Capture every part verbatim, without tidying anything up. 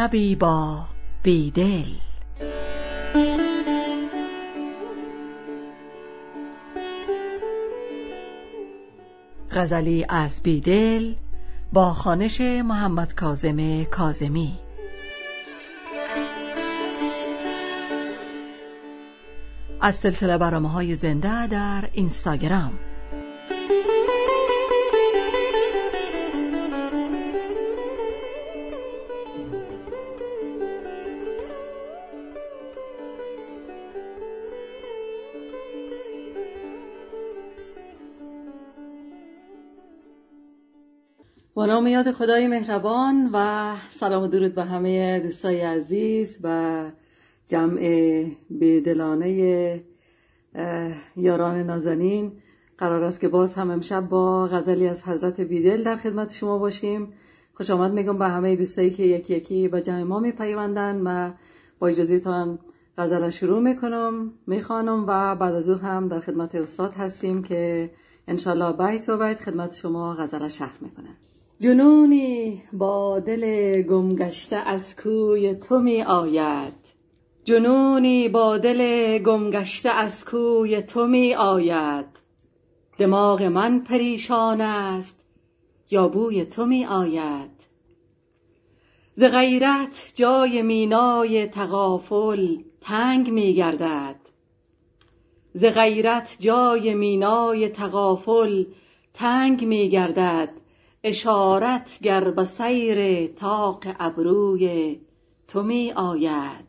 طبیبا بیدل. غزلی از بیدل با خوانش محمد کاظم کاظمی. از سلسله برنامه‌های زنده در اینستاگرام. با نام یاد خدای مهربان و سلام و درود به همه دوستای عزیز و جمع بیدلانه یاران نازنین. قرار است که باز هم امشب با غزلی از حضرت بیدل در خدمت شما باشیم. خوش آمد میگم به همه دوستایی که یکی یکی با جمع ما میپیوندن و با اجازهتان غزل شروع میکنم میخوانم و بعد از او هم در خدمت استاد هستیم که انشالله بیت و بیت خدمت شما غزل شرح میکنن. جنونی با دل گمگشته از کوی تو می آید، جنونی با دل گمگشته از کوی تو می آید. دماغ من پریشان است یا بوی تو می آید. ز غیرت جای مینای تغافل تنگ می گردد، ز غیرت جای مینای تغافل تنگ می گردد. اشارت گر به سیر طاق ابروی تو می آید.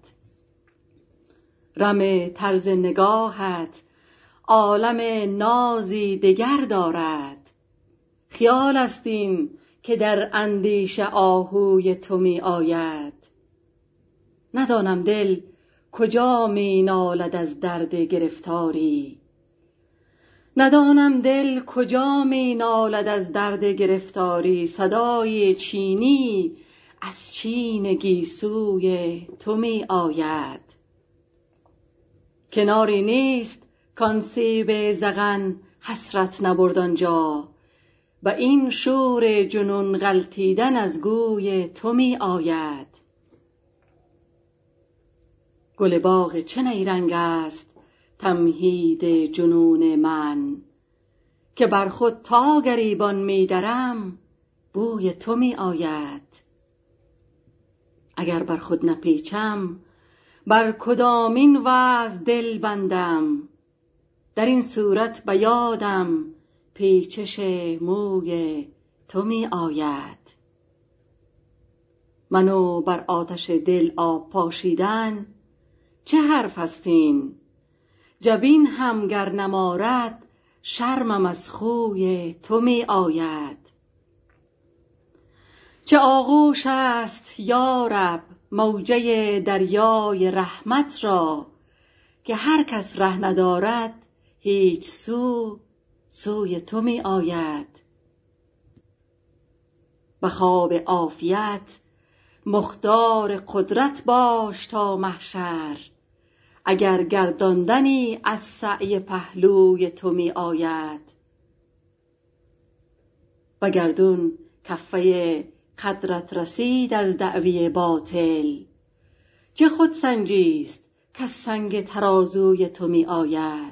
رم طرز نگاهت عالم نازی دگر دارد، خیال است این که در اندیشه آهوی تو می آید. ندانم دل کجا می نالد از درد گرفتاری، ندانم دل کجا می نالد از درد گرفتاری. صدای چینی از چین گیسوی تو می آید. کناری نیست کان سیب زغن حسرت نبرد آنجا، و این شور جنون غلطیدن از گوی تو می آید. گل باغ چه نیرنگ است تمهید جنون من، که بر خود تا گریبان می درم بوی تو می آید. اگر بر خود نپیچم بر کدامین وز دل بندم، در این صورت به یادم پیچش موی تو می آید. منو بر آتش دل آب پاشیدن چه حرف است این؟ جبین هم گر نمارد شرمم از خوی تو می آید. چه آغوش است یا رب موجه دریای رحمت را، که هر کس ره ندارد هیچ سو سوی تو می آید. به خواب عافیت مختار قدرت باش تا محشر، اگر گرداندنی از سعی پهلوی تو می آید. و گردون کفه قدرت رسید از دعوی باطل، چه خود سنجیست که سنگ ترازوی تو می آید.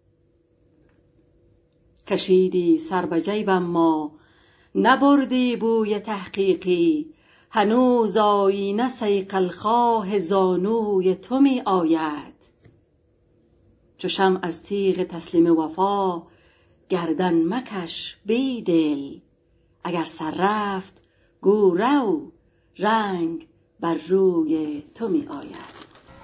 کشیدی سر به جیبم ما نبردی بوی تحقیقی، هنوز آیینه صیقل خواه زانوی تو می آید. چو شمع از تیغ تسلیم وفا گردن مکش بیدل، اگر سر رفت گو رو رنگ بر روی تو می آید.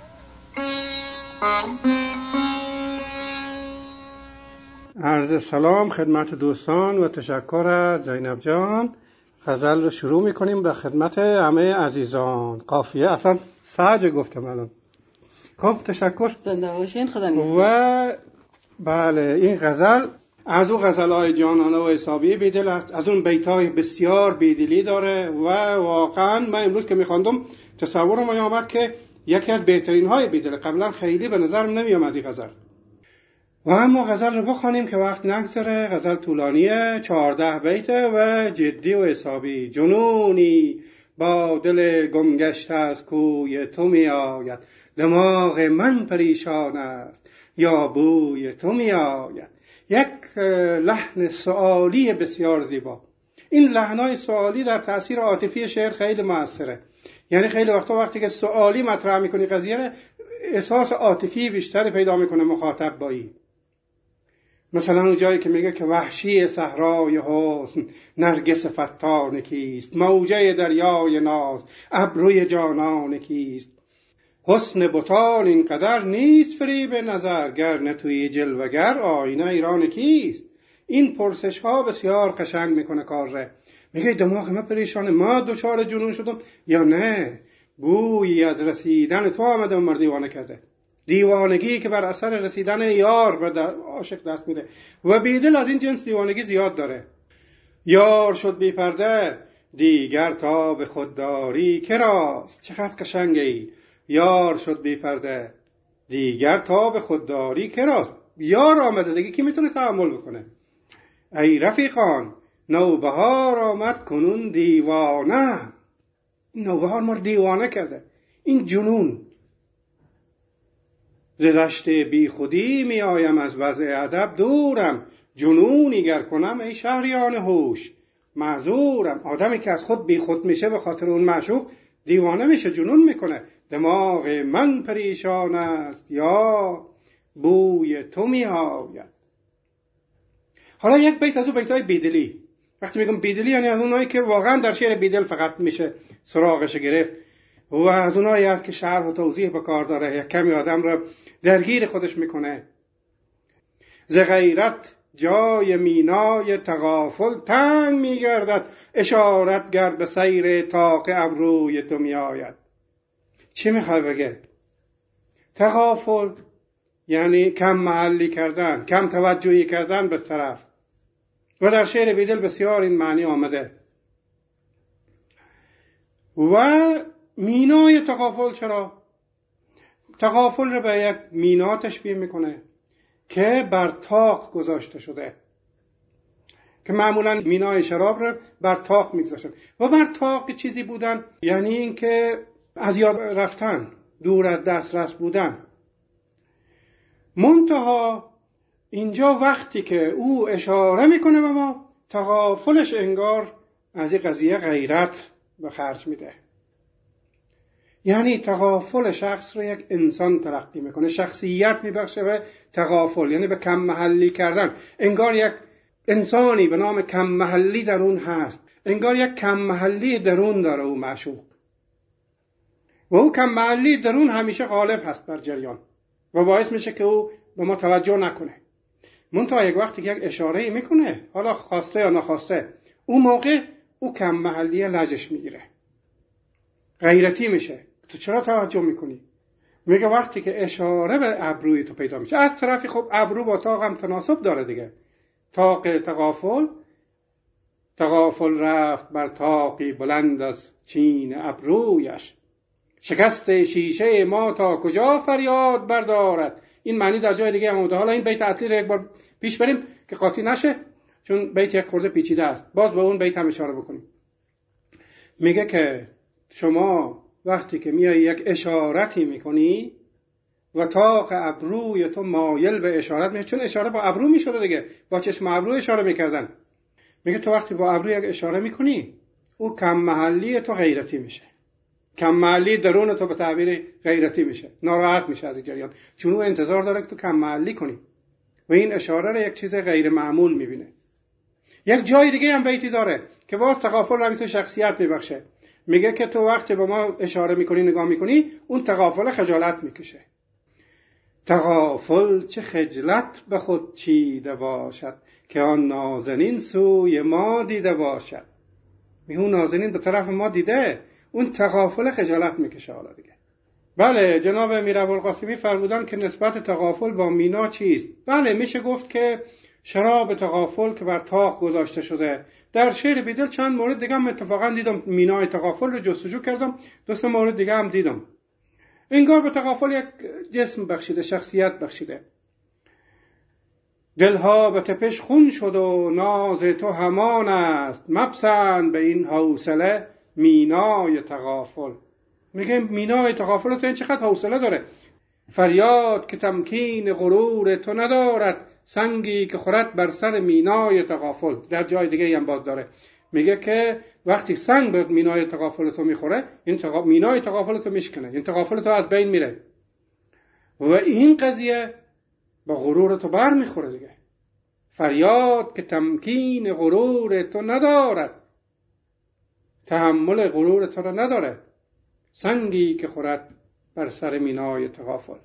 عرض سلام خدمت دوستان و تشکر از زینب جان. غزل رو شروع میکنیم به خدمت همه عزیزان. قافیه اصلا سعج گفتم الان. خب تشکر. زنده باشین. خدا نگهدار. و بله این غزل از اون غزل‌های جانانه و حسابی بیدل است، از اون بیت‌های بسیار بیدلی داره و واقعا من امروز که میخواندم تصورم آمد که یکی از بهترین های بیدل. قبلا خیلی به نظرم نمی آمد این غزل. و اما غزل رو بخوانیم که وقت نگذره. غزل طولانیه، چهارده بیته و جدی و حسابی. جنونی با دل گمگشته از کوی تو می آید. دماغ من پریشان است یا بوی تو می آید. یک لحن سؤالی بسیار زیبا. این لحنای سؤالی در تأثیر عاطفی شعر خیلی موثره. یعنی خیلی وقتا وقتی که سؤالی مطرح میکنی قضیه، احساس عاطفی بیشتری پیدا میکنه مخاطب با این. مثلا اون جایی که میگه که وحشی صحرای حسن نرگس فتان کیست، موجه دریای ناز ابروی جانان کیست. حسن بتان اینقدر نیست فریب نظر، گر نتوی جلوگر آینه ایران کیست. این پرسش ها بسیار قشنگ میکنه کار ره. میگه دماغ من پریشانه، ما دوچار جنون شدم یا نه بویی از رسیدن تو آمده مر دیوانه کرده. دیوانگی که بر اثر رسیدن یار به عاشق دست میده و بیدل از این جنس دیوانگی زیاد داره. یار شد بی پرده دیگر تا به خودداری کراست. چقدر قشنگه ای. یار شد بی پرده دیگر تا به خودداری کراست. یار آمده دیگه کی میتونه تحمل بکنه؟ ای رفیقان نوبهار آمد کنون دیوانه. این نوبهار ما دیوانه کرده. این جنون. ز دشت بی خودی می آیم از وضع ادب دورم، جنونی گر کنم ای شهریان هوش معذورم. آدمی که از خود بی خود میشه به خاطر اون معشوق دیوانه میشه، جنون میکنه. دماغ من پریشان است یا بوی تو می آید. حالا یک بیت از اون بیتای بیدلی. وقتی میگم بیدلی یعنی از اونایی که واقعا در شعر بیدل فقط میشه سراغش گرفت و از اونایی است که شرح و توضیح به کار داره، یک کمی آدم را درگیر خودش میکنه. ز غیرت جای مینای تغافل تنگ میگردد، اشارت گر به سیر طاق ابروی تو میآید. چی میخوای بگه؟ تغافل یعنی کم محلی کردن، کم توجهی کردن به طرف. و در شعر بیدل بسیار این معنی آمده. و مینای تغافل چرا؟ تغافل رو به یک مینا تشبیه میکنه که بر طاق گذاشته شده، که معمولا مینای شراب رو بر طاق میگذاشتن. و بر طاق چیزی بودن یعنی این که از یاد رفتن، دور از دسترس بودن. منتها اینجا وقتی که او اشاره میکنه به ما، تغافلش انگار از این قضیه غیرت به خرج میده. یعنی تغافل شخص رو یک انسان تلقی میکنه، شخصیت میبخشه به تغافل، یعنی به کم محلی کردن. انگار یک انسانی به نام کم محلی درون هست، انگار یک کم محلی درون داره او معشوق، و او کم محلی درون همیشه غالب هست بر جریان و باعث میشه که او به ما توجه نکنه. منتها یک وقتی که یک اشاره میکنه، حالا خواسته یا نخواسته، اون موقع او کم محلی لجش میگیره، غیرتی میشه. تو چرا توجه میکنی؟ میگه وقتی که اشاره به ابروی تو پیدا میشه. از طرفی خب ابرو با طاق هم تناسب داره دیگه. طاق تغافل، تغافل رفت بر طاقی بلند از چین ابرویش، شکست شیشه ما تا کجا فریاد بردارد. این معنی در جای دیگه هم اومده. حالا این بیت اصلی رو یک بار پیش بریم که قاطی نشه، چون بیت یک خورده پیچیده است. باز به اون بیت هم اشاره بکنیم. میگه که شما وقتی که میای یک اشارتی میکنی و طاق ابروی تو مایل به اشارت میشه، چون اشاره با ابرو میشده دیگه، با چشم ابرو اشاره میکردن. میگه تو وقتی با ابرو یک اشاره میکنی، او کم محلی تو غیرتی میشه، کم محلی درون تو به تعبیر غیرتی میشه، ناراحت میشه از این جریان، چون او انتظار داره که تو کم محلی کنی و این اشاره رو یک چیز غیر معمول میبینه. یک جای دیگه هم بیتی داره که باز تغافل رو تو شخصیت میبخشه. میگه که تو وقتی به ما اشاره میکنی، نگاه میکنی، اون تغافل خجالت میکشه. تغافل چه خجلت به خود چیده باشد، که آن نازنین سوی ما دیده باشد. میگه اون نازنین به طرف ما دیده، اون تغافل خجالت میکشه. حالا دیگه بله، جناب میرابوالقاسمی فرمودن که نسبت تغافل با مینا چیست؟ بله، میشه گفت که شراب تغافل که بر طاق گذاشته شده. در شعر بیدل چند مورد دیگه هم اتفاقا دیدم مینای تغافل رو جستجو کردم، دو سه مورد دیگه هم دیدم. انگار به تغافل یک جسم بخشیده، شخصیت بخشیده. دلها به تپش خون شد و ناز تو همان است، مپسند به این حوصله مینای تغافل. میگه مینای تغافل تو این چقدر حوصله داره. فریاد که تمکین غرور تو ندارد، سنگی که خورد بر سر مینای تغافل. در جای دیگه هم باز داره، میگه که وقتی سنگ به مینای تغافل تو میخوره، این تغا... مینای تغافل تو میشکنه، این تغافل تو از بین میره و این قضیه با غرور تو بر میخوره دیگه. فریاد که تمکین غرور تو ندارد، تحمل غرور تو را نداره، سنگی که خورد بر سر مینای تغافل.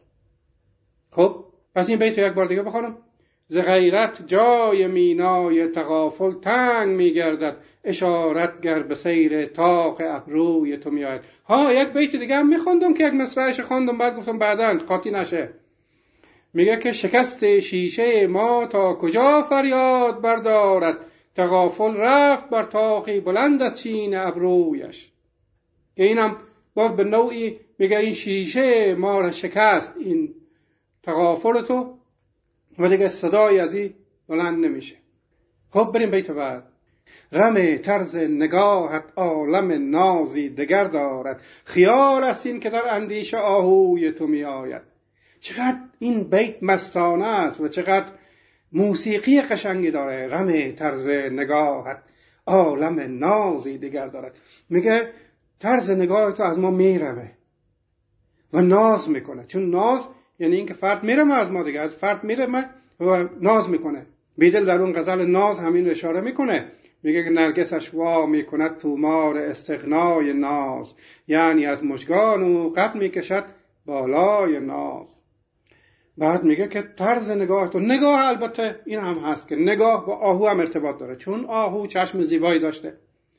خب پس این بیت یک بار دیگه بخونم. ز غیرت جای مینای تغافل تنگ میگردد، اشارت گر به سیر طاق ابروی تو میآید. ها یک بیت دیگه هم میخوندم که یک مصرعش خوندم بعد گفتم بعداً قاطی نشه. میگه که شکست شیشه ما تا کجا فریاد بردارد، تغافل رفت بر طاقی بلند از چین ابرویش. که اینم باز به نوعی میگه این شیشه ما را شکست، این تغافل تو، و دیگه صدای از این بلند نمیشه. خب بریم بیت بعد. رم طرز نگاهت عالم نازی دگر دارد، خیال است این که در اندیشه آهوی تو می آید. چقدر این بیت مستانه است و چقدر موسیقی قشنگی داره. رم طرز نگاهت عالم نازی دگر دارد. میگه طرز نگاه تو از ما میرمه و ناز میکنه. چون ناز یعنی این که فرد میرمه از ما دیگه، از فرد میرمه و ناز میکنه. بیدل در اون غزل ناز همین اشاره میکنه، میگه که نرگسش وا میکند تومار استغنای ناز، یعنی از مژگان او قد میکشد بالای ناز. بعد میگه که طرز نگاه تو، نگاه البته این هم هست که نگاه با آهو هم ارتباط داره، چون آهو چشم زیبایی داشته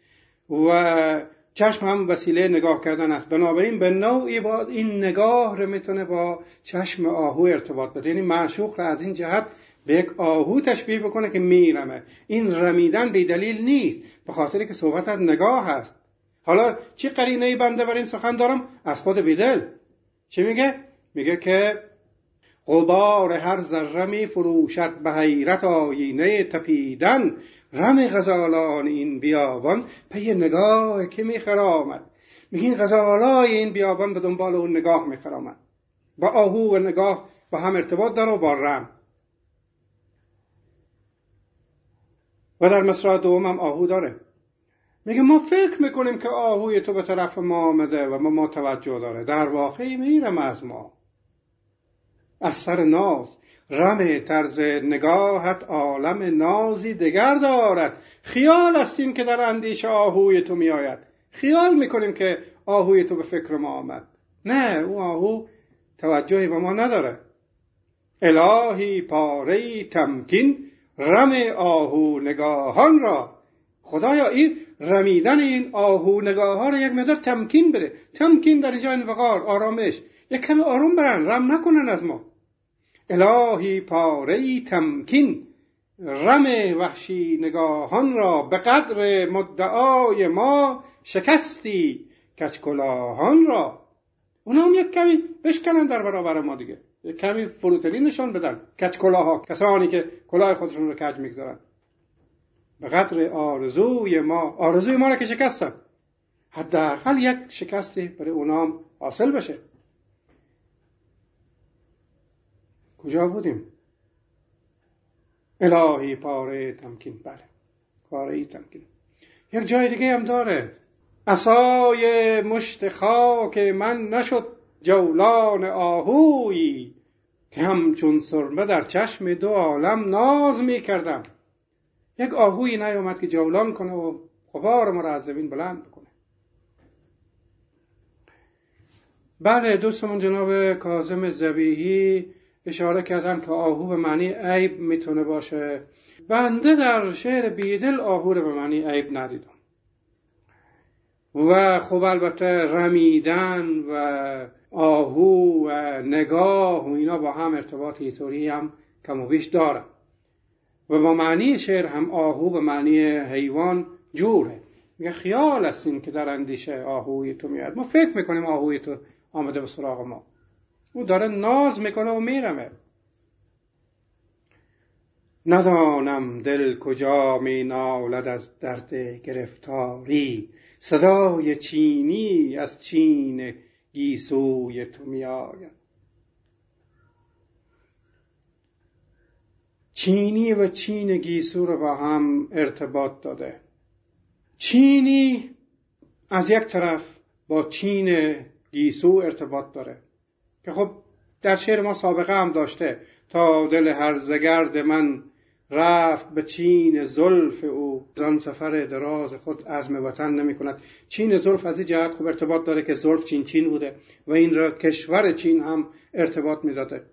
و چشم هم وسیله نگاه کردن است. بنابراین به نوعی باز این نگاه رو میتونه با چشم آهو ارتباط بده، یعنی معشوق رو از این جهت به یک آهو تشبیه بکنه که میرمه. این رمیدن بی دلیل نیست، به خاطری که صحبت از نگاه هست. حالا چی قرینه بنده بر این سخن دارم؟ از خود بیدل. چی میگه؟ میگه که غبار هر ذره می فروشد به حیرت آینه تپیدن، رم غزالان این بیابان پی نگاه که می خرامد. میگه این غزالای این بیابان به دنبال اون نگاه می خرامد. با آهو و نگاه با هم ارتباط داره و با رم. و در مصرع دوم هم آهو داره. میگه ما فکر میکنیم که آهوی تو به طرف ما آمده و ما, ما توجه داره، در واقع میرم از ما از سر ناز. رم طرز نگاهت عالم نازی دگر دارد، خیال است این که در اندیشه آهوی تو می آید. خیال میکنیم که آهوی تو به فکر ما آمد، نه، او آهو توجهی به ما نداره. الهی پاره تمکین رم آهو نگاهان را. خدایا این رمیدن این آهو نگاه ها را یک مقدار تمکین بده. تمکین در اینجا این وقار، آرامش، یک کمی آروم برن، رم نکنن از ما. الهی پاره تمکین رم وحشی نگاهان را، به قدر مدعای ما شکستی کج کلاهان را. اونا هم یک کمی بشکنن در برابر ما دیگه، یک کمی فروتنی نشان بدن. کج کلاها کسانی که کلاه خودشون رو کج میگذارن. به قدر آرزوی ما، آرزوی ما را که شکستن، حداقل یک شکستی برای اونا هم حاصل بشه. کجا بودیم؟ الهی پاره تمکین. بله، پاره تمکین. یک جای دیگه هم داره. عصای مشت خاک من نشد جولان آهویی، که همچون سرمه در چشم دو عالم ناز می کردم. یک آهویی نیامد که جولان کنه و غبار ما را از زمین بلند بکنه. بله، دوستمون جناب کاظم ذبیحی اشاره کردن که آهو به معنی عیب میتونه باشه. بنده در شعر بیدل آهو رو به معنی عیب ندیدم. و خب البته رمیدن و آهو و نگاه و اینا با هم ارتباط اینطوری هم کم و بیش دارن و با معنی شعر هم آهو به معنی حیوان جوره. میگه خیال است این که در اندیشه آهوی تو میاد. ما فکر میکنیم آهوی تو آمده به سراغ ما، او داره ناز میکنه و میرمه. ندانم دل کجا می نالد از درد گرفتاری، صدای چینی از چین گیسوی تو می آید. چینی و چین گیسو رو با هم ارتباط داده. چینی از یک طرف با چین گیسو ارتباط داره که خب در شعر ما سابقه هم داشته. تا دل هرزگرد من رفت به چین زلف او، زان سفر دراز خود عزم وطن نمی کند. چین زلف از این جهت خوب ارتباط داره که زلف چین چین بوده و این را کشور چین هم ارتباط می داده.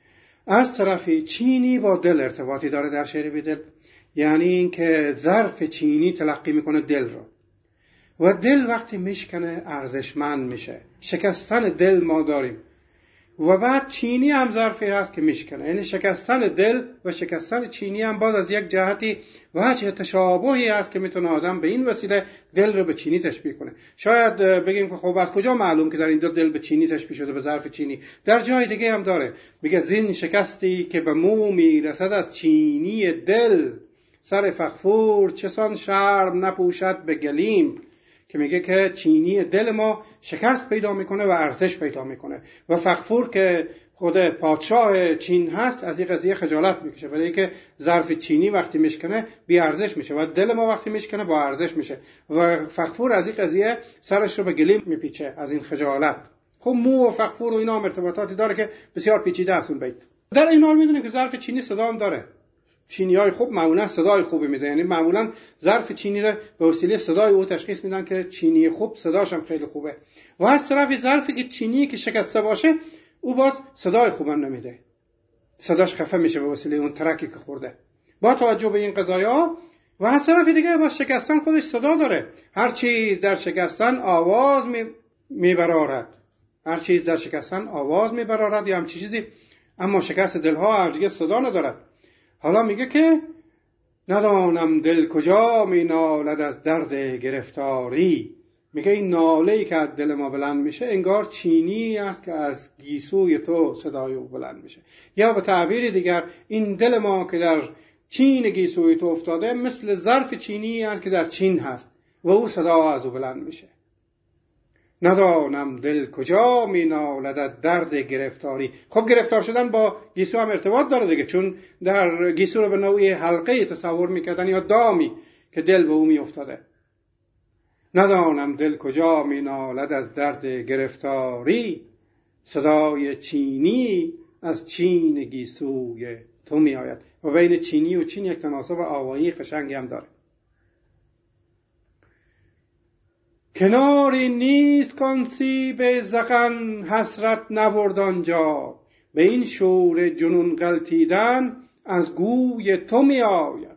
از طرفی چینی با دل ارتباطی داره در شعر بیدل، یعنی این که ظرف چینی تلقی میکنه دل رو و دل وقتی میشکنه ارزشمند میشه. شکستن دل ما داریم و بعد چینی هم ظرفی هست که میشکنه، یعنی شکستن دل و شکستن چینی هم باز از یک جهتی وجه تشابهی هست که میتونه آدم به این وسیله دل رو به چینی تشبیه کنه. شاید بگیم که خب از کجا معلوم که در این دو دل به چینی تشبیه شده، به ظرف چینی؟ در جای دیگه هم داره، میگه زین شکستی که به مو میرسد از چینی دل، سر فغفور چسان شرم نپوشد به گلیم، که میگه که چینی دل ما شکست پیدا میکنه و ارزش پیدا میکنه و فغفور که خود پادشاه چین هست از این قضیه خجالت میکشه، برای اینکه ظرف چینی وقتی میشکنه بی ارزش میشه و دل ما وقتی میشکنه با ارزش میشه و فغفور از این قضیه سرش رو به گلیم میپیچه از این خجالت. خب مو و فغفور و اینا هم ارتباطاتی داره که بسیار پیچیده است اون بیت. در این حال میدونیم که ظرف چینی صدا هم داره. چینیای خوب معمولا صدای خوبی میده، یعنی معمولا ظرف چینی رو به وسیله صدای او تشخیص میدن که چینی خوب صداش هم خیلی خوبه. و از طرفی ظرفی که چینی که شکسته باشه او باز صدای خوبم نمیده، صداش خفه میشه به وسیله اون ترکی که خورده. با توجه به این قضایا و از طرف دیگه باز شکستن خودش صدا داره. هر چیز در شکستن آواز میبرارد، هر چیز در شکستن آواز میبرارد یا همچین چیزی، اما شکست دلها هرگز صدا ندارد. حالا میگه که ندانم دل کجا می نالد از درد گرفتاری. میگه این ناله‌ای که از دل ما بلند میشه انگار چینی است که از گیسوی تو صدای او بلند میشه، یا به تعبیر دیگر این دل ما که در چین گیسوی تو افتاده مثل ظرف چینی است که در چین هست و او صدا از او بلند میشه. ندانم دل کجا می نالد از درد گرفتاری. خب گرفتار شدن با گیسو هم ارتباط داره دیگه، چون در گیسو رو به نوعی حلقه تصور میکردن یا دامی که دل به او می افتاده. ندانم دل کجا می نالد از درد گرفتاری، صدای چینی از چین گیسوی تو می آید. و بین چینی و چین یک تناسب آوایی قشنگی هم داره. کناری نیست کان سیب زغن حسرت نبرد آنجا، به این شور جنون غلطیدن از گوی تو می آید.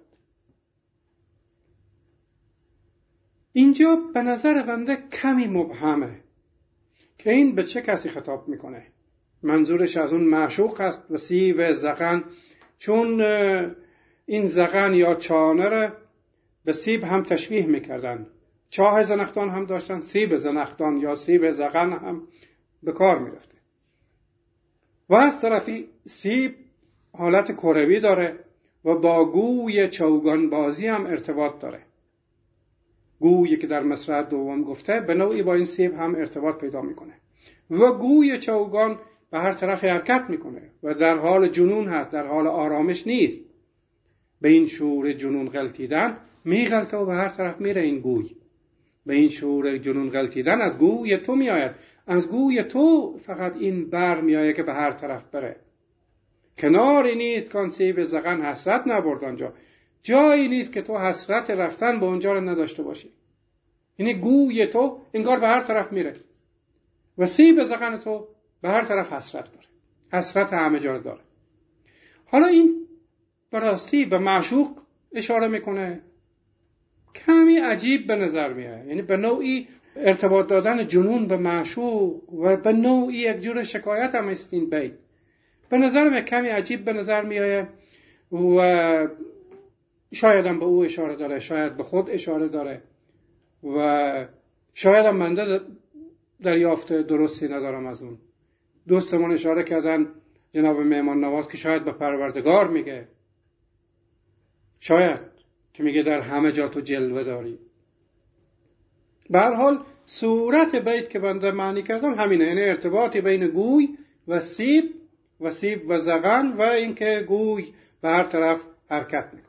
اینجا به نظر بنده کمی مبهمه که این به چه کسی خطاب میکنه. منظورش از اون معشوق است و سیب زغن، چون این زغن یا چانه را به سیب هم تشبیه میکردن. چاه زنخدان هم داشتن، سیب زنخدان یا سیب زغن هم به کار میرفته. و از طرفی سیب حالت کروی داره و با گوی چوگان بازی هم ارتباط داره. گویی که در مصرع دوم گفته به نوعی با این سیب هم ارتباط پیدا میکنه و گوی چوگان به هر طرف حرکت میکنه و در حال جنون هست، در حال آرامش نیست. به این شور جنون غلطیدن میغلطه و به هر طرف میره این گوی. به این شور جنون غلطیدن از گوی تو می آید. از گوی تو فقط این بر می آید که به هر طرف بره. کناری نیست کان سیب زغن حسرت نبرد آنجا، جایی نیست که تو حسرت رفتن به اونجا رو نداشته باشی. یعنی گوی تو انگار به هر طرف میره و سیب زغن تو به هر طرف حسرت داره، حسرت همه جا داره. حالا این براستی به معشوق اشاره میکنه، کمی عجیب به نظر میاد. یعنی به نوعی ارتباط دادن جنون به معشوق و به نوعی یک جور شکایت هم است این بیت. به نظر من کمی عجیب به نظر میاد و شاید هم به او اشاره داره، شاید به خود اشاره داره و شاید هم من دریافت درستی ندارم از اون. دوستمون اشاره کردن جناب مهمان نواز که شاید به پروردگار میگه، شاید که میگه در همه جا تو جلوه داری. به هر حال صورت بیت که بنده معنی کردم همینه، یعنی ارتباطی بین گوی و سیب و سیب و زغن و اینکه گوی به هر طرف حرکت میکنه.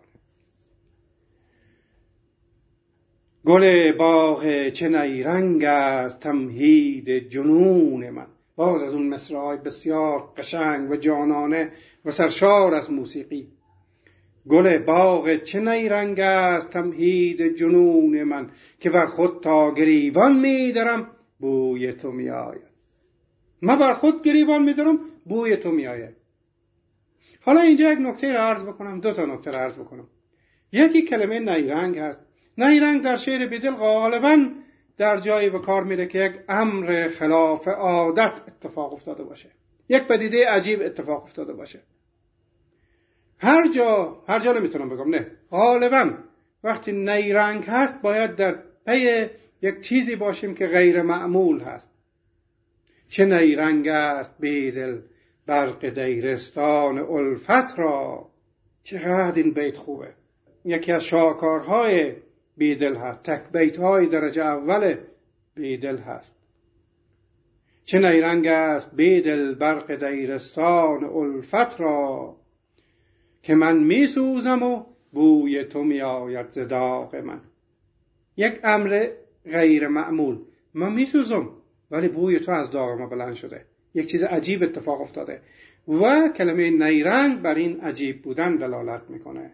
گل باغ چه نیرنگ است تمهید جنون من. باز از اون مصرع‌های بسیار قشنگ و جانانه و سرشار از موسیقی. گل باغ چه نیرنگ است تمهید جنون من، که بر خود تا گریبان می‌درم بوی تو میآید. من بر خود گریبان می‌درم بوی تو میآید. حالا اینجا یک نکته را عرض بکنم، دو تا نکته را عرض بکنم. یکی کلمه نیرنگ هست. نیرنگ در شعر بیدل غالباً در جایی به کار میره که یک امر خلاف عادت اتفاق افتاده باشه، یک پدیده عجیب اتفاق افتاده باشه. هر جا هر جا نمیتونم بگم، نه، غالباً وقتی نیرنگ هست باید در پی یک چیزی باشیم که غیر معمول هست. چه نیرنگ است بیدل برق دیرستان الفت را. چقدر این بیت خوبه. یکی از شاهکارهای بیدل هست، تک بیت‌های درجه اول بیدل هست. چه نیرنگ است بیدل برق دیرستان الفت را، که من می سوزم و بوی تو می آید ز داغ من. یک امر غیر معمول، من می سوزم ولی بوی تو از داغ ما بلند شده، یک چیز عجیب اتفاق افتاده و کلمه نیرنگ بر این عجیب بودن دلالت میکنه.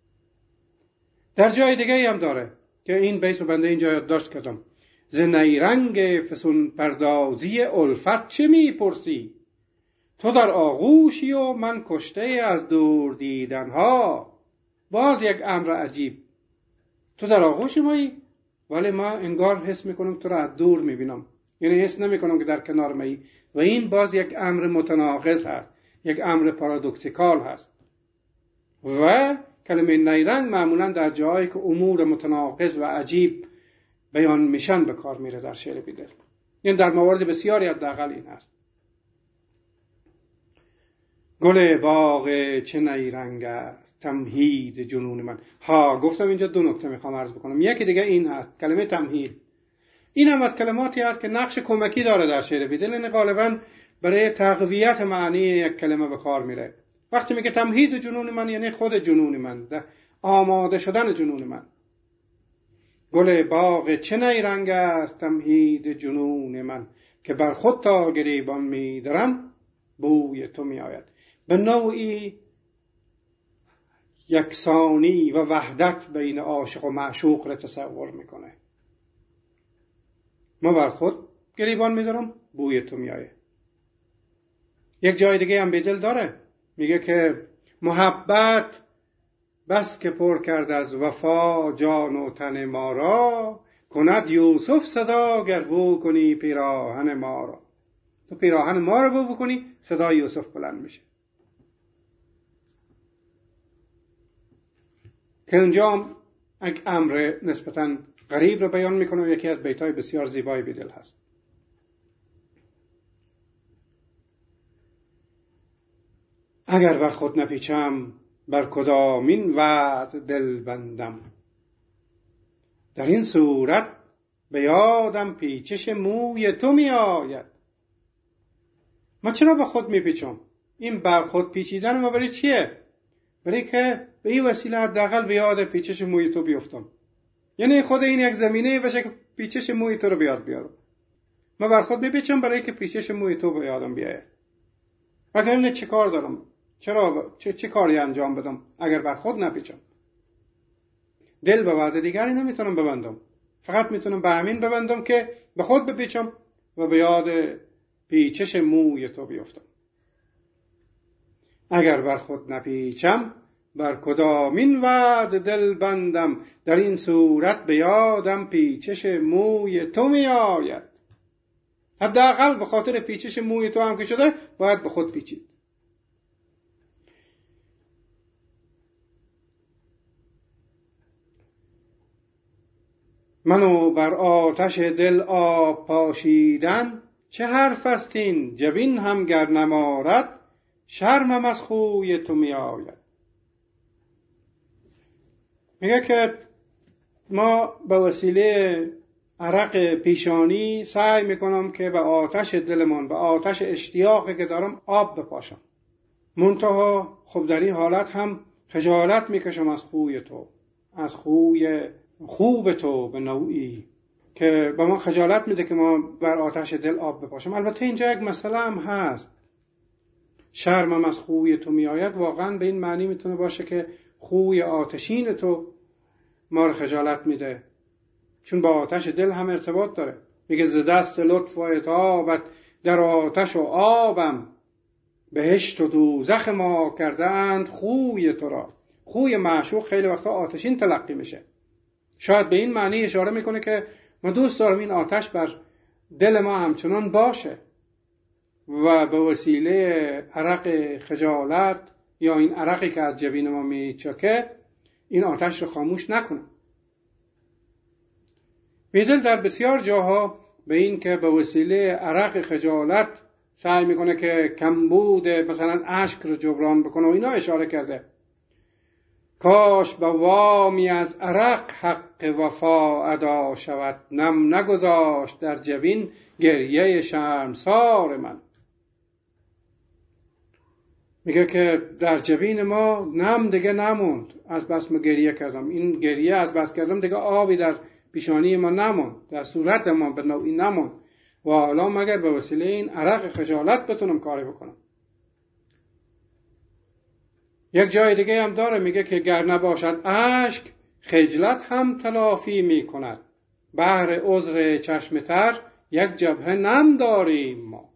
در جای دیگه هم داره که این بیت رو بنده اینجا یادداشت کردم. ز نیرنگ فسون پردازی الفت چه میپرسی، تو در آغوشی و من کشته از دور دیدن ها. باز یک امر عجیب، تو در آغوش مایی ولی ما انگار حس میکنم تو را از دور میبینم، یعنی حس نمیکنم که در کنار مایی. و این باز یک امر متناقض هست، یک امر پارادوکسیکال هست. و کلمه نیرنگ معمولا در جایی که امور متناقض و عجیب بیان میشن به کار میره در شعر بیدل. یعنی در موارد بسیاری حداقل این هست. گل باغ چه نیرنگ است تمهید جنون من. ها، گفتم اینجا دو نکته میخوام عرض بکنم. یکی دیگه این هست، کلمه تمهید. این هم از کلماتی هست که نقش کمکی داره در شعر بیدل، یعنی غالبا برای تقویت معنی یک کلمه به کار میره. وقتی میگه تمهید جنون من یعنی خود جنون من، آماده شدن جنون من. گل باغ چه نیرنگ است تمهید جنون من، که بر خود تا گریبان میدرم بوی تو میآید. به نوعی یکسانی و وحدت بین عاشق و معشوق را تصور میکنه. ما بر خود گریبان میدارم بوی تو میآید. یک جای دیگه هم بیدل داره، میگه که محبت بس که پر کرد از وفا جان و تن ما را، کند یوسف صدا گر بو کنی پیراهن ما را. تو پیراهن ما را بو بکنی صدای یوسف بلند میشه. که اونجا هم یک امر نسبتاً غریب رو بیان میکنه و یکی از بیت‌های بسیار زیبای بیدل هست. اگر بر خود نپیچم بر کدامین وعد دل بندم، در این صورت به یادم پیچش موی تو می آید. ما چرا به خود میپیچم؟ این بر خود پیچیدن ما برای چیه؟ برای که به این وسیله حداقل به یاد پیچش موی تو بیفتم. یعنی خود این یک زمینه باشه که پیچش موی تو رو بیاد بیارم. ما بر خود میپیچم برای که پیچش موی تو به یادم بیاید. مگر نه چه کار دارم؟ چرا چه, چه کاری انجام بدم اگر بر خود نپیچم؟ دل به وضع دیگری نمیتونم ببندم، فقط میتونم به همین ببندم که به خود بپیچم و به یاد پیچش موی تو بیفتم. اگر بر خود نپیچم بر کدامین وعد دل بندم، در این صورت به یادم پیچش موی تو می آید. حداقل به خاطر پیچش موی تو هم که شده باید به خود پیچید. منو بر آتش دل آب پاشیدن، چه حرف است این جبین هم گر نمارد، شرمم از خوی تو می آید. میگه که ما به وسیله عرق پیشانی سعی میکنم که به آتش دلمان، به آتش اشتیاقی که دارم آب بپاشم. منتها خب در این حالت هم خجالت میکشم از خوی تو، از خوی خوب تو به نوعی که به ما خجالت میده که ما بر آتش دل آب بپاشم. البته اینجا یک مسئله هم هست، شرمم از خوی تو میآید واقعا به این معنی میتونه باشه که خوی آتشین تو ما رو خجالت میده، چون با آتش دل هم ارتباط داره. میگه ز دست لطف و عتابت در آتش و آبم، بهشت و دوزخ ما کردند خوی تو را. خوی معشوق خیلی وقتا آتشین تلقی میشه. شاید به این معنی اشاره میکنه که ما دوست دارم این آتش بر دل ما همچنان باشه و به وسیله عرق خجالت یا این عرقی که از جبین ما میچکه این آتش رو خاموش نکنه. بیدل در بسیار جاها به این که به وسیله عرق خجالت سعی میکنه که کمبود مثلا اشک رو جبران بکنه و اینا اشاره کرده. کاش به وامی از عرق حق وفا ادا شود، نم نگذاشت در جبین گریه شرمسار من. میگه که در جبین ما نم دیگه نموند از بس ما گریه کردم، این گریه از بس کردم دیگه آبی در پیشانی ما نموند، در صورت ما به نوعی نموند و حالا مگر به وسیله این عرق خجالت بتونم کاری بکنم. یک جای دیگه هم داره میگه که گر نباشد اشک خجلت هم تلافی میکند، بهر عذر چشم تر یک جبهه نم داریم ما.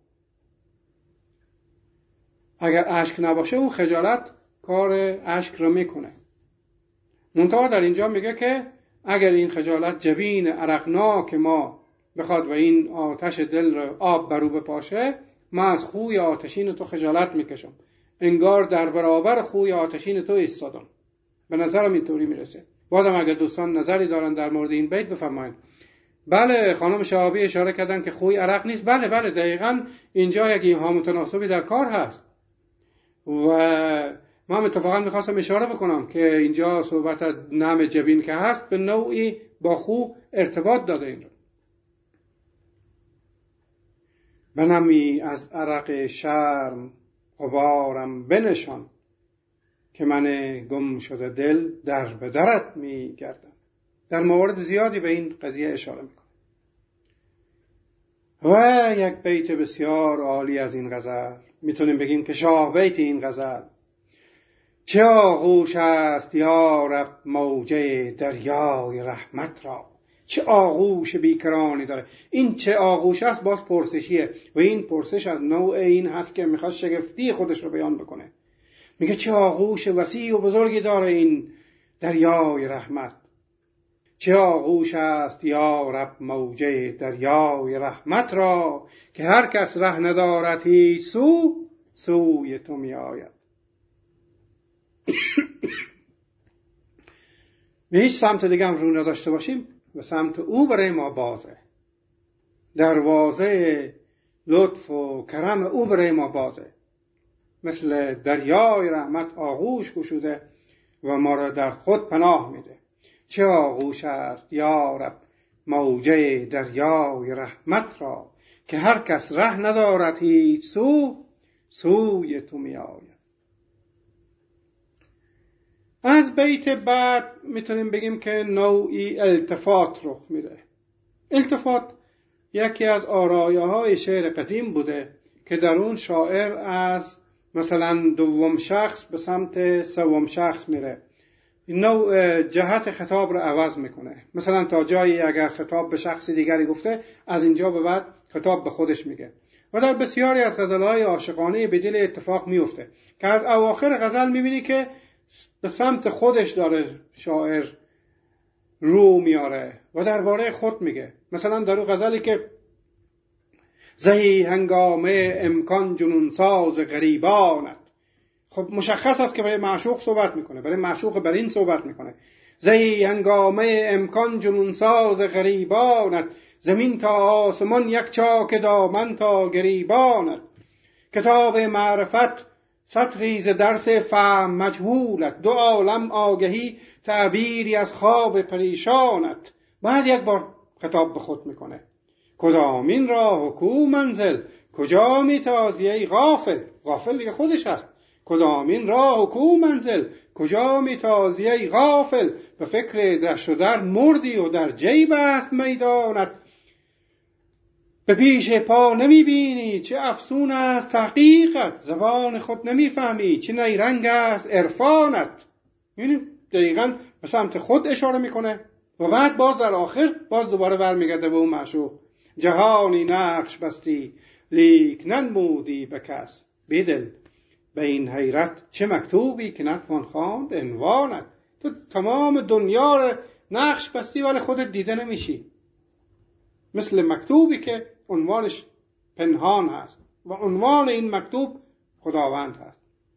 اگر اشک نباشه اون خجالت کار اشک رو میکنه. منتها در اینجا میگه که اگر این خجالت جبین عرقناک ما بخواد و این آتش دل رو آب برو بپاشه، ما از خوی آتشین تو خجالت میکشم، انگار در برابر خوی آتشین تو ایستادم. به نظرم اینطوری میرسه. بازم اگر دوستان نظری دارن در مورد این بیت بفرمایید. بله خانم شهابی اشاره کردن که خوی عرق نیست. بله بله دقیقاً اینجا یک ایهام متناسبی در کار هست و ما هم اتفاقا میخواستم اشاره بکنم که اینجا صحبت نم جبین که هست به نوعی با خو ارتباط داده. این رو بنمی از عرق شرم غبارم بنشان، که من گم شده دل در به درت میگردم. در موارد زیادی به این قضیه اشاره میکنه. و یک بیت بسیار عالی از این غزل میتونیم بگیم که شاه بیت این غزل: چه آغوش است یا رب موجه دریای رحمت را. چه آغوش بیکرانی داره. این چه آغوش است باز پرسشیه و این پرسش از نوع این هست که میخواد شگفتی خودش رو بیان بکنه. میگه چه آغوش وسیع و بزرگی داره این دریای رحمت. چه آغوش است یا رب موجه دریای رحمت را، که هر کس ره ندارد هیچ سو، سوی تو می آید. به هیچ سمت دیگه هم رو نداشته باشیم و سمت او برای ما بازه. دروازه لطف و کرم او برای ما بازه، مثل دریای رحمت آغوش گشوده و ما را در خود پناه میده. چه آغوش است یا رب موجه دریای رحمت را، که هر کس ره ندارد هیچ سو، سوی تو می آید. از بیت بعد میتونیم بگیم که نوعی التفات رخ میده. التفات یکی از آرایه های شعر قدیم بوده که در اون شاعر از مثلا دوم شخص به سمت سوم شخص میره، نوع جهت خطاب رو عوض میکنه. مثلا تا جایی اگر خطاب به شخص دیگری گفته، از اینجا به بعد خطاب به خودش میگه. و در بسیاری از غزلهای عاشقانه به دل اتفاق میفته که از اواخر غزل میبینی که به سمت خودش داره شاعر رو میاره و درباره خود میگه. مثلا در اون غزلی که زهی هنگامه امکان جنون ساز غریبانت، خب مشخص است که برای معشوق صحبت میکنه، برای معشوق برین صحبت میکنه. زهی هنگامه امکان جنون ساز غریبانت، زمین تا آسمان یک چاک دامن تا گریبانت. کتاب معرفت سطری ز درس فهم مجهولت، دو عالم آگهی تعبیری از خواب پریشانت. بعد یک بار خطاب به خود میکنه. کدامین راه و کو منزل، کجا میتازی ای غافل. غافل دیگه خودش هست. کدامین راه و کو منزل، کجا میتازی ای غافل. به فکر دشت و در مردی و در جیب است میدانت. به پیش پا نمیبینی چه افسون است تحقیقت. زبان خود نمیفهمی چه نیرنگ است عرفانت. یعنی دقیقاً به سمت خود اشاره میکنه و بعد باز در آخر باز دوباره برمیگرده به اون معشوق. جهانی نقش بستی لیک ننمودی به کس. بیدل به این حیرت چه مکتوبی که نتوان خواند عنوانت. تو تمام دنیا رو نقش بستی ولی خودت دیده نمیشی، مثل مکتوبی که عنوانش پنهان هست و عنوان این مکتوب خداوند هست.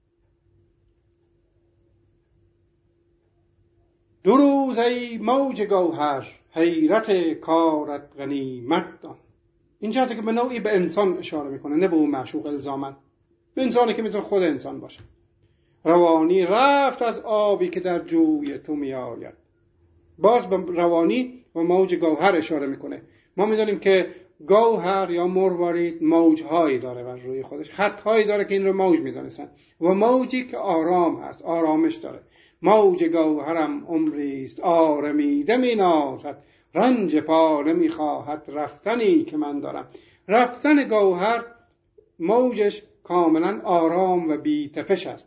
دو روز ای موج گوهر، حیرت کارت غنیمت دان. اینجا که به نوعی به انسان اشاره میکنه، نه به اون معشوق الزامن، به انسانی که میتونه خود انسان باشه. روانی رفت از آبی که در جوی تو میآید. باز به روانی و موج گوهر اشاره میکنه. ما میدونیم که گوهر یا مروارید موجهایی داره بر روی خودش، خطهایی داره که این رو موج میدونستن و موجی که آرام هست، آرامش داره. موج گوهرم عمریست آرمیده می نازد، رنج پا نمی خواهد رفتنی که من دارم. رفتن گوهر موجش کاملا آرام و بی تپش است.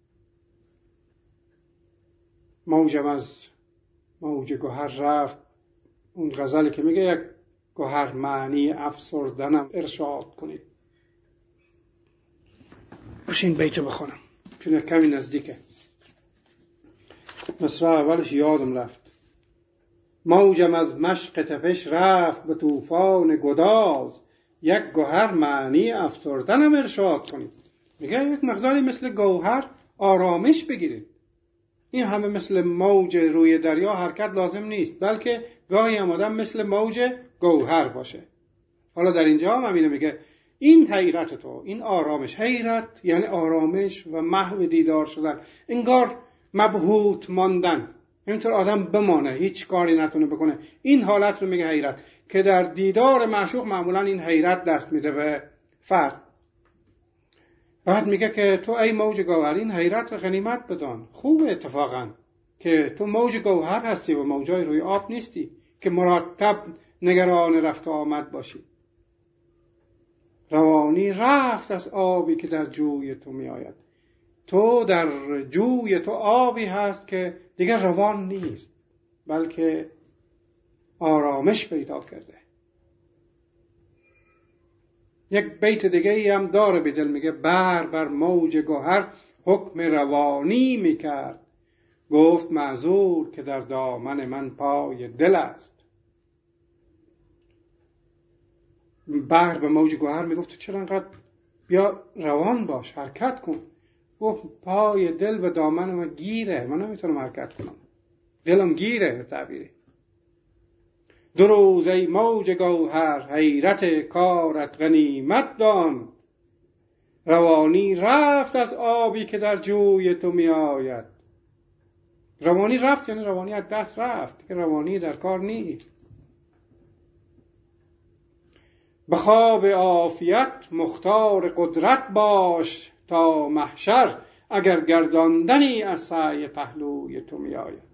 موجم از موج گوهر رفت، اون غزلی که میگه یک گوهر معنی افسردنم ارشاد کنید. باشین بیتو بخونم چون کمی نزدیکه. مصرع اولش یادم رفت. موجم از مشق تپش رفت به طوفان گداز، یک گوهر معنی افسردنم ارشاد کنید. میگه یک مقداری مثل گوهر آرامش بگیرید. این همه مثل موج روی دریا حرکت لازم نیست، بلکه گاهی هم آدم مثل موج گوهر باشه. حالا در اینجا هم همینه میگه این حیرت تو، این آرامش. حیرت یعنی آرامش و محو دیدار شدن، انگار مبهوت ماندن، اینطور آدم بمانه هیچ کاری نتونه بکنه. این حالت رو میگه حیرت، که در دیدار معشوق معمولا این حیرت دست میده به فرد. بعد میگه که تو ای موج گوهر این حیرت رو غنیمت بدان. خوبه اتفاقا که تو موج گوهر هستی و موجای روی آب نیستی که مرتب نگران رفت و آمد باشی. روانی رفت از آبی که در جوی تو می آید. تو در جوی تو آبی هست که دیگر روان نیست، بلکه آرامش پیدا کرده. یک بیت دیگه ای هم داره بیدل، میگه بر بر موج گوهر حکم روانی میکرد، گفت معذور که در دامن من پای دل است. بر به موج گوهر میگفت تو چرا انقدر بیا روان باش، حرکت کن. گفت پای دل به دامن من گیره، من نمیتونم حرکت کنم، دلم گیره به تعبیری. دو روز ای موج گوهر حیرت کارت غنیمت دان، روانی رفت از آبی که در جوی تو می آید. روانی رفت یعنی روانی از دست رفت، که روانی در کار نیست. به خواب عافیت مختار قدرت باش تا محشر، اگر گرداندنی از سعی پهلوی تو می آید.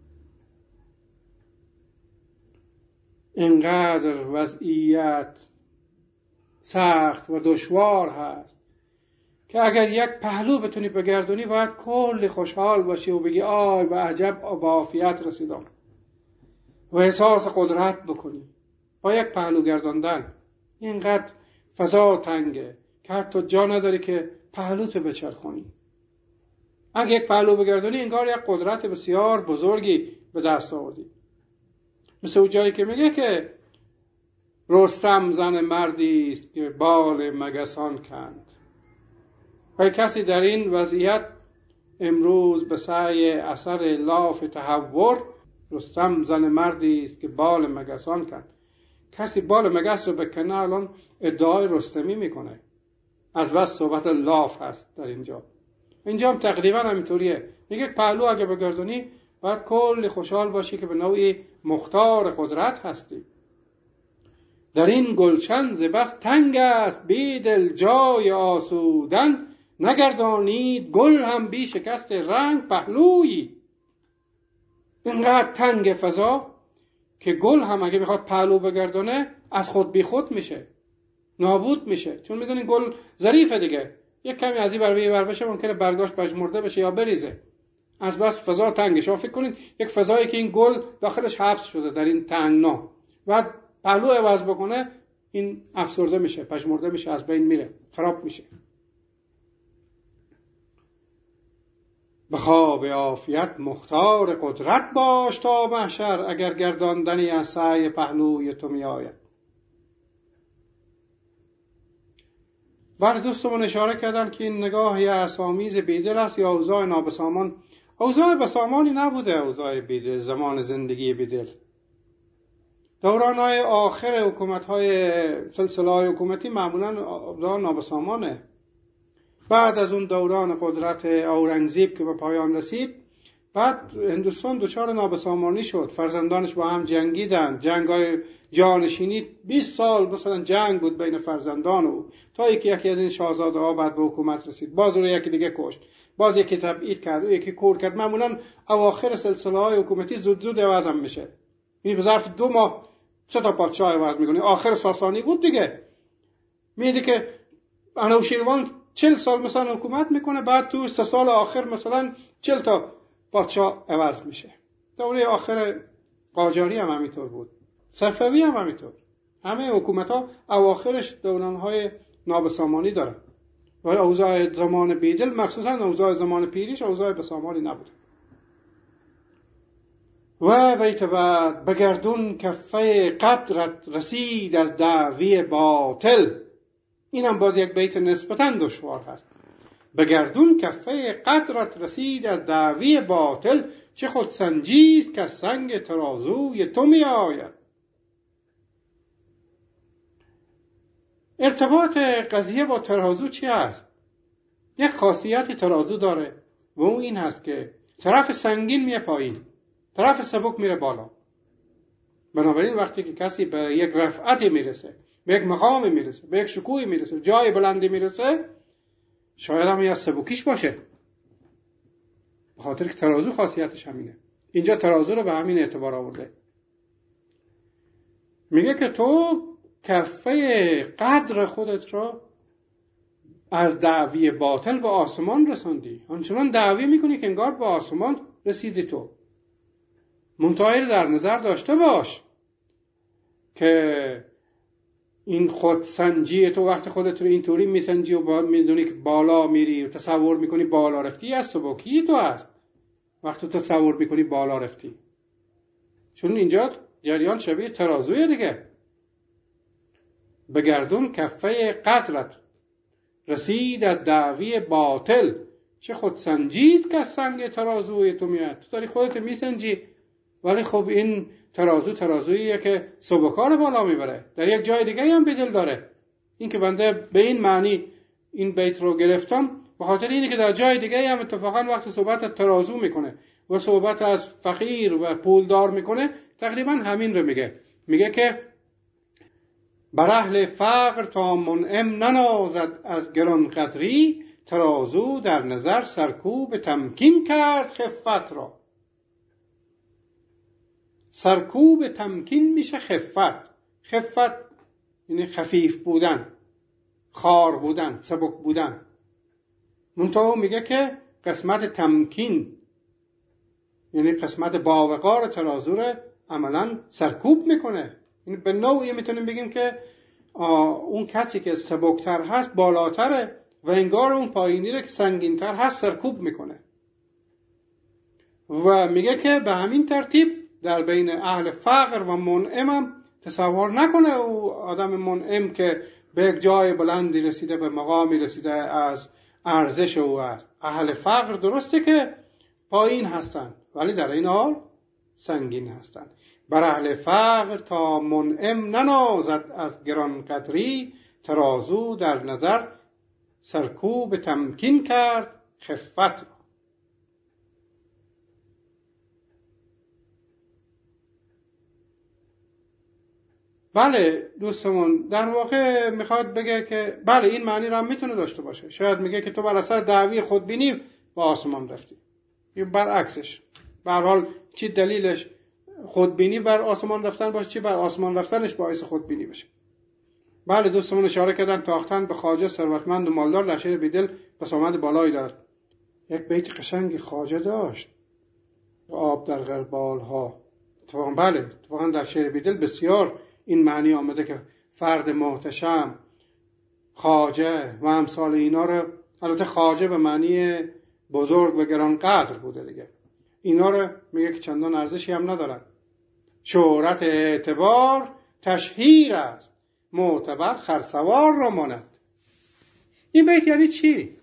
اینقدر وضعیت سخت و دشوار هست که اگر یک پهلو بتونی بگردونی باید کلی خوشحال باشی و بگی آی به عجب به عافیت رسیدم و احساس قدرت بکنی با یک پهلو گرداندن. اینقدر فضا تنگه که حتی جا نداری که پهلوت بچرخونی. اگه یک پهلو بگردونی انگار یک قدرت بسیار بزرگی به دست آوردی. مثل اون جایی که میگه که رستم زن مردی است که بال مگسان کند. و کسی در این وضعیت امروز به سعی اثر لاف تحور، رستم زن مردی است که بال مگسان کند. کسی بال مگس رو بکنه الان ادعای رستمی میکنه، از بس صحبت لاف هست در اینجا. اینجا هم تقریبا همینطوریه. میگه پهلو اگه بگردونی باید کلی خوشحال باشی که به نوعی مختار قدرت هستی. در این گلشن ز بس تنگ است بیدل جای آسودن، نگردانید گل هم بی شکست رنگ پهلویی. اینقدر تنگ فضا که گل هم اگه میخواد پهلو بگردونه از خود بی خود میشه، نابود میشه. چون میدونین گل ظریفه دیگه، یک کمی از این بر بر بشه ممکنه برگاش پژمرده بشه یا بریزه، از بس فضا تنگه. شما فکر کنید یک فضایی که این گل داخلش حبس شده در این تنگنا، بعد پهلو عوض بکنه این افسرده میشه، پژمرده میشه، از بین میره، خراب میشه. به خواب عافیت مختار قدرت باش تا محشر، اگر گرداندنی از سعی پهلوی تو می آید. برای دوستمون اشاره کردن که این نگاه اسامیز بیدل است یا اوضاع نابسامان. اوضاع بسامانی نبوده اوضاع بیدل زمان زندگی بیدل. دوران‌های آخر حکومت‌های سلسله‌های حکومتی معمولاً اوضاع نابسامانه. بعد از اون دوران قدرت اورنگزیب که به پایان رسید، بعد هندوستان دچار نابسامانی شد، فرزندانش با هم جنگیدن، جنگ‌های جانشینی بیست سال مثلا جنگ بود بین فرزندان او، تا یکی یکی از این شاهزاده‌ها بعد به حکومت رسید، باز رو یکی دیگه کشت، باز یکی تبعید کرد، و یکی کور کرد. معمولاً اواخر سلسله‌های حکومتی زود زود عوض هم میشه. این به ظرف دو ماه سه تا پادشاه عوض می‌کنه. آخر ساسانی بود دیگه، می‌دید که انوشیروان چل سال مثلا حکومت میکنه، بعد تو سه سال آخر مثلا چل تا پادشاه عوض میشه. دوره آخر قاجاری هم همینطور بود، صفوی هم همینطور. همه حکومت ها اواخرش دوران های نابسامانی دارن، ولی اوضاع زمان بیدل مخصوصا اوضاع زمان پیریش اوضاع بسامانی نبود. و بیت بعد بگردون کفه قدرت رسید از دعوی باطل. اینم باز یک بیت نسبتاً دشوار هست. بگردون کفه قدرت رسید از دعوی باطل، چه خود سنجیست که سنگ ترازوی تو می آید. ارتباط قضیه با ترازو چی است؟ یک خاصیت ترازو داره و اون این هست که طرف سنگین میه پایین، طرف سبک میره بالا. بنابراین وقتی که کسی به یک رفعتی میرسه، به یک مقامی میرسه، به یک شکوهی میرسه، جای بلندی میرسه، شاید هم از سبکیش باشه، به خاطر که ترازو خاصیتش همینه. اینجا ترازو رو به همین اعتبار آورده. میگه که تو کفه قدر خودت رو از دعوی باطل به آسمان رساندی. آنچنان دعوی میکنی که انگار به آسمان رسیدی. تو منتهی در نظر داشته باش که این خودسنجی تو، وقتی خودت رو اینطوری میسنجی و میدونی که بالا میری و تصور میکنی بالا رفتی، از سبکی تو هست. وقتی تو تصور میکنی بالا رفتی، چون اینجا جریان شبیه ترازوی دیگه. بگردون کفه قدرت رسید از دعوی باطل، چه خودسنجیست که سنگ ترازوی تو میاد. تو داری خودت میسنجی، ولی خب این ترازو ترازوییه که سبکار بالا میبره. در یک جای دیگه هم بدل داره. این که بنده به این معنی این بیت رو گرفتم به خاطر اینه که در جای دیگه هم اتفاقا وقتی صحبت ترازو میکنه و صحبت از فقیر و پولدار میکنه، تقریبا همین رو میگه. میگه که بر اهل فقر تا منعم ننازد از گران قدری، ترازو در نظر سرکوب تمکین کرد خفت را. سرکوب تمکین میشه خفت. خفت یعنی خفیف بودن، خار بودن، سبک بودن. منتها میگه که قسمت تمکین یعنی قسمت باوقار ترازو رو عملا سرکوب میکنه. یعنی به نوعی میتونیم بگیم که اون کسی که سبکتر هست بالاتره و انگار اون پایینی رو که سنگینتر هست سرکوب میکنه. و میگه که به همین ترتیب در بین اهل فقر و منعم هم تصور نکنه او آدم منعم که به یک جای بلندی رسیده، به مقامی رسیده از ارزش او است. اهل فقر درسته که پایین هستن ولی در این حال سنگین هستن. بر اهل فقر تا منعم ننازد از گران قدری، ترازو در نظر سرکوب تمکین کرد خفت. بله دوستمون در واقع میخواد بگه که بله این معنی را هم میتونه داشته باشه. شاید میگه که تو بر اثر دعوی خودبینی به آسمان رفتی، یا برعکسش. به هر حال چی دلیلش خودبینی بر آسمان رفتن باشه، چی بر آسمان رفتنش باعث خودبینی بشه. بله دوستمون اشاره کردن تاختن به خواجه ثروتمند و مالدار در شعر بیدل بسامد بالایی دارد. یک بیت قشنگی خواجه داشت، آب در غربال ها. اتفاقا بله اتفاقا در شعر بیدل بسیار این معنی آمده که فرد محتشم، خواجه و امثال اینا رو، البته خواجه به معنی بزرگ و گرانقدر بوده دیگه، اینا رو میگه که چندان ارزشی هم ندارن. شهرت اعتبار تشهیر است، معتبر خرسوار را ماند. این بیت یعنی چی؟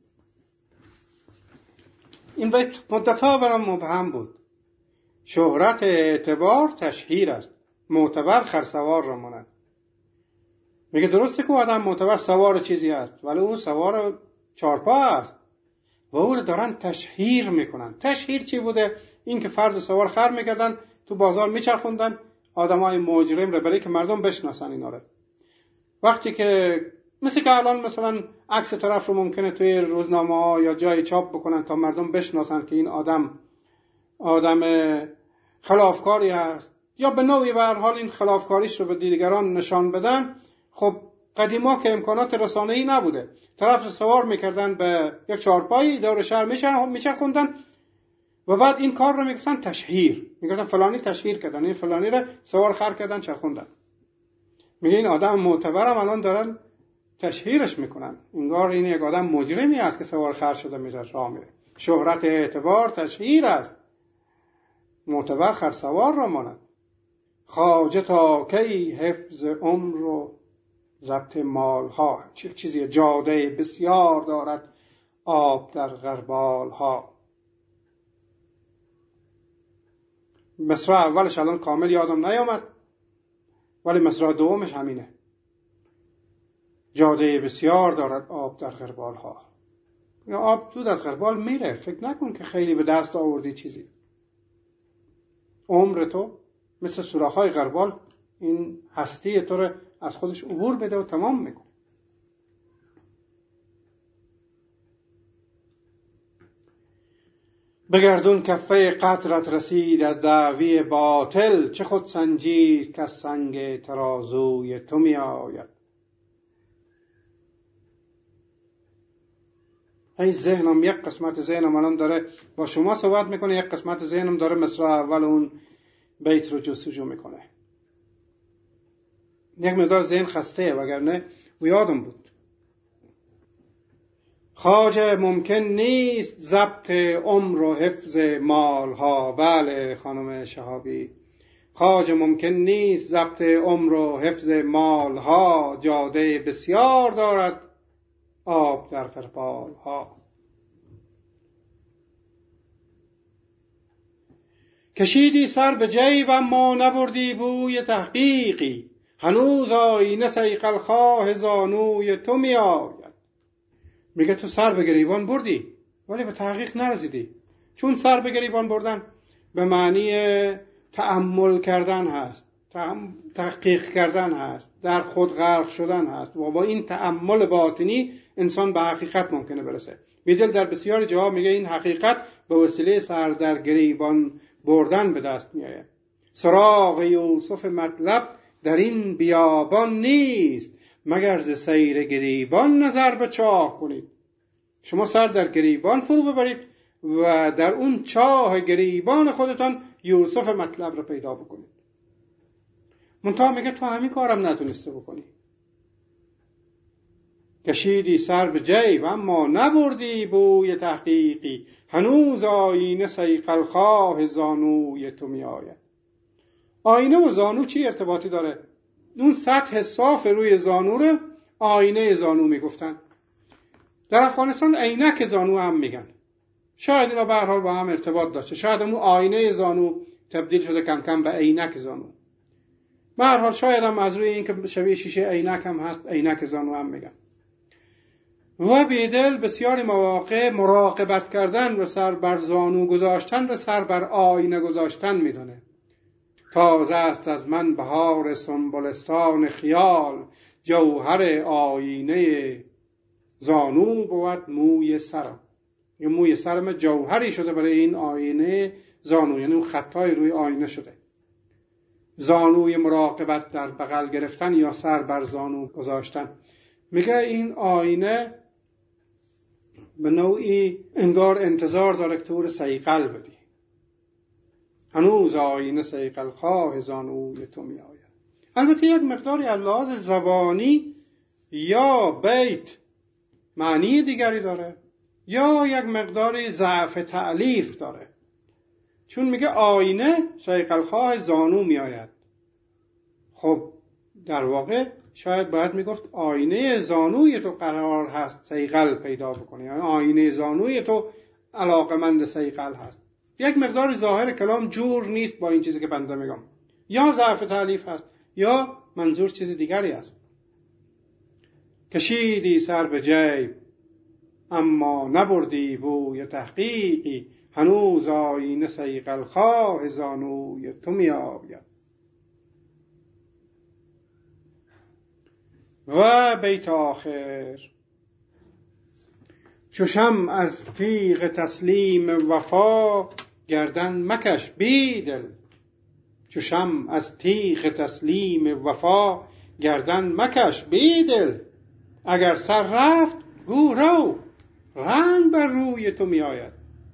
این بیت مدتها برام مبهم بود. شهرت اعتبار تشهیر است، معتبر خرسوار را ماند. میگه درسته که آدم معتبر سوار چیزی است، ولی اون سوار چارپا است و او رو دارن تشهیر میکنن. تشهیر چی بوده؟ این که فرد سوار خر میکردن، تو بازار میچرخوندن آدمای مجرم رو برای که مردم بشناسن اینا رو. وقتی که مثل که الان مثلا عکس طرف رو ممکنه توی روزنامه ها یا جای چاپ بکنن تا مردم بشناسن که این آدم آدم خلافکاری است، یا به نوعی به هر حال این خلافکاریش رو به دیگران نشان بدن. خب قدیما که امکانات رسانه‌ای نبوده، طرف رو سوار میکردن به یک چهارپایی دور شهر میچرخوندن و بعد این کار رو میگفتن تشهیر، میگفتن فلانی تشهیر کردن، این فلانی رو سوار خر کردن چرخوندن. میگه این آدم معتبرم الان دارن تشهیرش میکنن، انگار این یک آدم مجرمی است که سوار خر شده میره راه میره. شهرت اعتبار تشهیر است، معتبر خرسوار را ماند. خواجه تا کی حفظ عمر و ضبط مال ها. چه چیزی جاده بسیار دارد آب در غربال ها. مصرع اولش الان کامل یادم نیامد، ولی مصرع دومش همینه. جاده بسیار دارد آب در غربال ها. آب زود از غربال میره، فکر نکن که خیلی به دست آوردی چیزی. عمر تو مثل سوراخ‌های غربال این هستی تو رو از خودش عبور بده و تمام میکن. بگردون کفه قطرت رسید از دعوی باطل، چه خود سنجید که سنگ ترازوی تو می آید. این ذهنم یک قسمت ذهنم الان داره با شما صحبت میکنه، یک قسمت ذهنم داره مصرع اول اون بیت رو جستجو میکنه. یک مقدار ذهن خسته، وگرنه و یادم بود. خواجه ممکن نیست ضبط عمر و حفظ مال ها. بله خانم شهابی، خواجه ممکن نیست ضبط عمر و حفظ مال ها. جاده بسیار دارد آب در غربال ها. کشیدی سر به جیب اما نبردی بوی تحقیقی، هنوز آینه صیقل خواه زانوی تو می آید. میگه تو سر به گریبان بردی ولی به تحقیق نرسیدی. چون سر به گریبان بردن به معنی تأمل کردن هست، تحقیق کردن هست، در خود غرق شدن هست و با این تأمل باطنی انسان به حقیقت ممکنه برسه. بیدل در بسیار جاها میگه این حقیقت به وسیله سر در گریبان بردن به دست میآید. سراغ یوسف مطلب در این بیابان نیست، مگر ز سیر گریبان نظر به چاه کنید. شما سر در گریبان فرو ببرید و در اون چاه گریبان خودتان یوسف مطلب رو پیدا بکنید. منتها میگه تو همین کارم نتونسته بکنی. کشیدی سر به جیب اما نبردی بوی تحقیقی، هنوز آینه صیقل خواه زانوی تو می آید. آینه و زانو چی ارتباطی داره؟ اون سطح صاف روی زانو رو آینه زانو میگفتن. در افغانستان عینک زانو هم میگن. شاید اینا به هر حال با هم ارتباط داشته. شاید اون آینه زانو تبدیل شده کم کم به عینک زانو. به هر حال شاید هم از روی این که شبیه شیشه عینک هم هست عینک زانو هم میگن. و بیدل بسیاری مواقع مراقبت کردن و سر بر زانو گذاشتن و سر بر آینه گذاشتن میدونه. تازه است از من بهار سنبلستان خیال. جوهر آینه زانو بود موی سرم. یه موی سرم جوهری شده برای این آینه زانو، یعنی اون خطای روی آینه شده. زانوی مراقبت در بغل گرفتن یا سر بر زانو گذاشتن. میگه این آینه به نوعی انگار انتظار داره که تو رو صیقل بدی. هنوز آینه صیقل خواه زانوی تو می آید. البته یک مقداری از لحاظ زبانی یا بیت معنی دیگری داره یا یک مقداری ضعف تألیف داره، چون میگه آینه صیقل خواه زانو می آید. خب در واقع شاید باید میگفت آینه زانوی تو قرار هست صیقل پیدا بکنی، یعنی آینه زانوی تو علاقمند صیقل هست. یک مقدار ظاهر کلام جور نیست با این چیزی که بنده میگم، یا ضعف تألیف هست یا منظور چیز دیگری است. کشیدی سر به جیب اما نبردی بوی تحقیقی. هنوز آینه صیقل خواه زانوی تو می آید. و بیت آخر: چو شمع از تیغ تسلیم وفا گردن مکش بیدل. چو شمع از تیغ تسلیم وفا گردن مکش بیدل. اگر سر رفت گو رو رنگ بر روی تو می آید.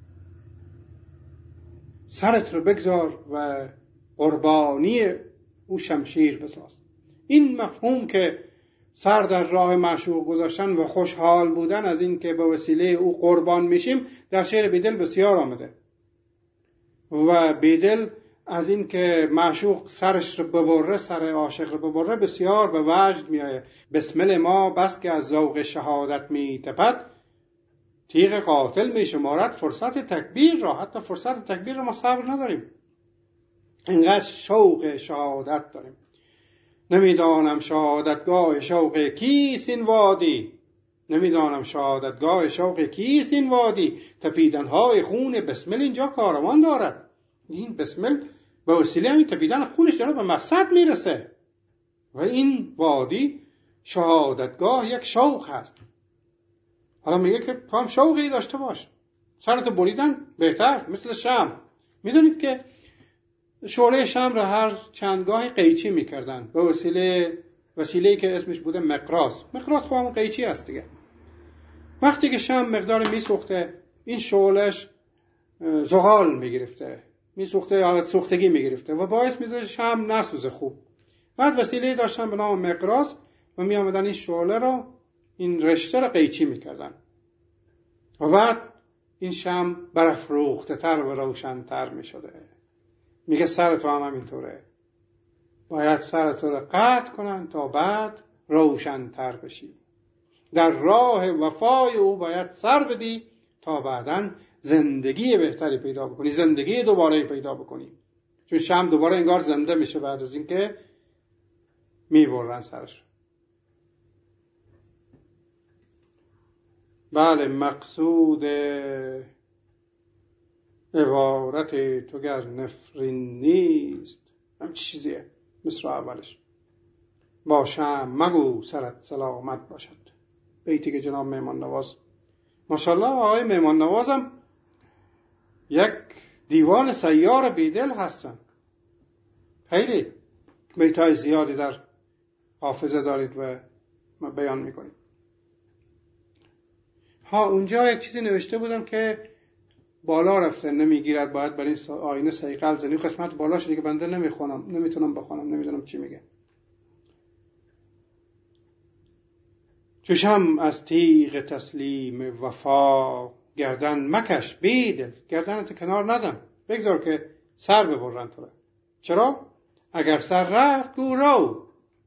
سرت رو بگذار و قربانی او شمشیر بساز. این مفهوم که سر در راه معشوق گذاشتن و خوشحال بودن از این که به وسیله او قربان میشیم در شعر بیدل بسیار آمده. و بیدل از این که معشوق سرش رو ببره، سر عاشق رو ببره، بسیار به وجد میآید. بسمل ما بس که از ذوق شهادت میتپد. تیغ قاتل میشمارد فرصت تکبیر را. حتی فرصت تکبیر را ما صبر نداریم، اینقدر شوق شهادت داریم. نمیدانم شهادتگاه شوق کیست این وادی. نمیدانم شهادتگاه شوق کیست این وادی. تپیدنهای خون بسمل اینجا کاروان دارد. این بسمل به وسیله همین تپیدن خونش داره به مقصد میرسه. و این وادی شهادتگاه یک شوق هست. حالا میگه که تو هم شوقی داشته باش. سرتو بریدن بهتر، مثل شمع. میدونید که شعله شمع را هر چندگاهی قیچی میکردن به وسیله وسیله‌ای که اسمش بوده مقراض. مقراض خب همون قیچی هست دیگه. وقتی که شمع مقدار میسوخته، این شعلهش زغال میگرفته، میسوخته، حالت سوختگی میگرفته و باعث میشه شمع نسوزه خوب. بعد وسیله‌ای داشتن به نام مقراض و میآمدن این شعله رو، این رشته رو قیچی میکردن و بعد این شمع برافروخته تر و روشن‌تر میشده. میگه سر تو هم همینطوره، باید سر تو رو قطع کنن تا بعد روشن‌تر بشی. در راه وفای او باید سر بدی تا بعداً زندگی بهتری پیدا بکنی، زندگی دوباره پیدا بکنی. چون شمع دوباره انگار زنده میشه بعد از اینکه میبرن سرش. بله، مقصود عبارت تو گر نفرین نیست، هم چیزیه مصر اولش. با شمع مگو سرت سلامت باشد. بیتی که جناب مهمان نواز، ماشاءالله آقای مهمان نوازم یک دیوان سیار بیدل هستن. خیلی بیتای زیادی در حافظه دارید و بیان میکنید. ها اونجا یک چیزی نوشته بودم که بالا رفته نمیگیرد، باید برای این آینه صیقل زنی. قسمت بالاش دیگه بنده نمیخونم، نمیتونم بخونم، نمیدونم چی میگه. چشم از تیغ تسلیم وفا گردن مکش بیدل. گردنت کنار نزن، بگذار که سر ببرن تو. چرا؟ اگر سر رفت گو رو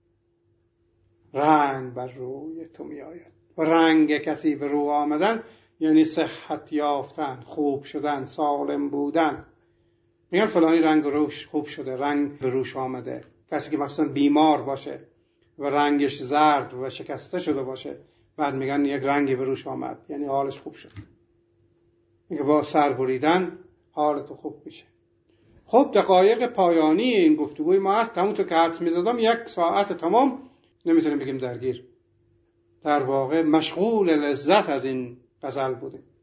رنگ بر روی تو می آید. و رنگ کسی به رو آمدن یعنی صحت یافتن، خوب شدن، سالم بودن. میگن فلانی رنگ روش خوب شده، رنگ به روش آمده. کسی که مثلا بیمار باشه و رنگش زرد و شکسته شده باشه، بعد میگن یک رنگی به روش آمد، یعنی حالش خوب شد. میگه با سر بریدن حالت خوب میشه. خب دقایق پایانی این گفتگوی ما هست. همونطور که حدس می‌زدم یک ساعت تمام نمیتونیم بگیم درگیر، در واقع مشغول لذت از این غزل بودیم.